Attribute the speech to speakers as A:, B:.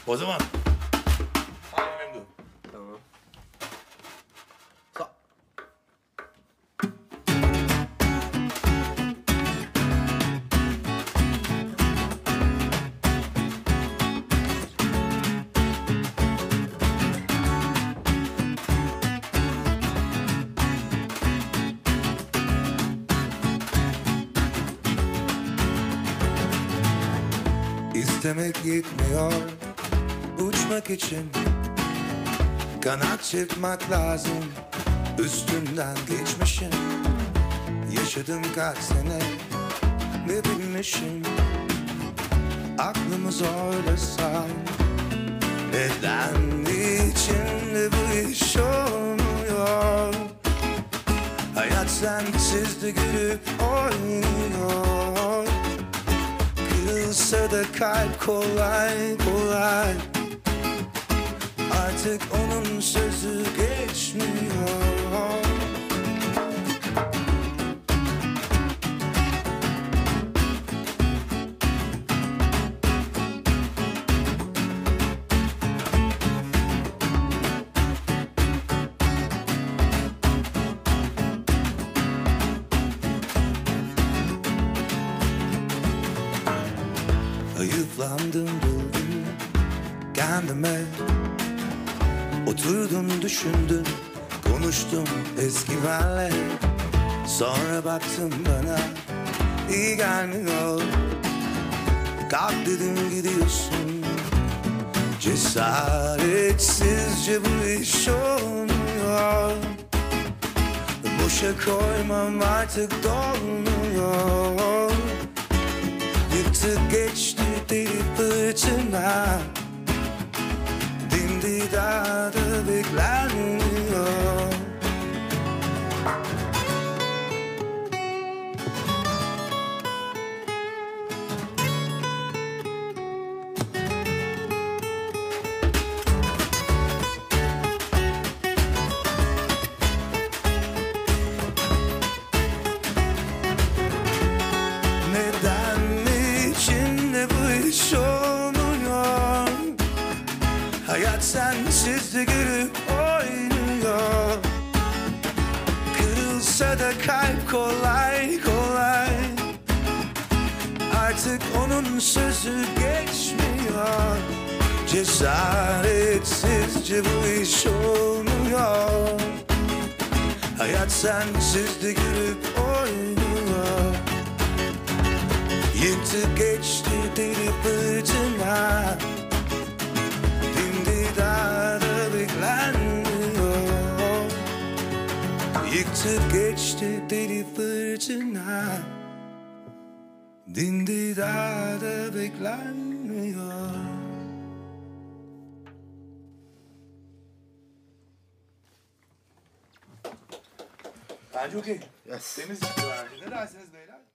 A: O zaman. Hangi memnun?
B: Tamam.
C: İstemek yetmiyor uçmak için, kanat çırpmak lazım üstünden geçmişim. Yaşadım kaç sene ne bilmişim, aklımı zorlasam neden niçin de bu iş olmuyor. Hayat sensiz de gülüp oynuyor. Kırılsa da kalp kolay kolay, artık onun sözü geçmiyor. Hayıflandım buldum kendime, oturdum düşündüm konuştum eski benle. Sonra baktım bana iyi gelmiyor, kalk dedim gidiyorsun. Cesaretsizce bu iş olmuyor, boşa koymam artık dolmuyor. Yıktık geçti deli fırtına, dimdidada beklenmiyor. Hayat sensiz de gülüp oynuyor. Kırılsa da kalp kolay kolay, artık onun sözü geçmiyor. Cesaretsizce bu iş olmuyor. Hayat sensiz de gülüp oynuyor. Yıktı geçti deli fırtına, dimdidada beklenmiyor. Yıktı geçti deli fırtına, dimdidada beklenmiyor.
A: Bence okey.
B: Yes.
A: Temiz çıktı bence. Ne dersiniz beyler?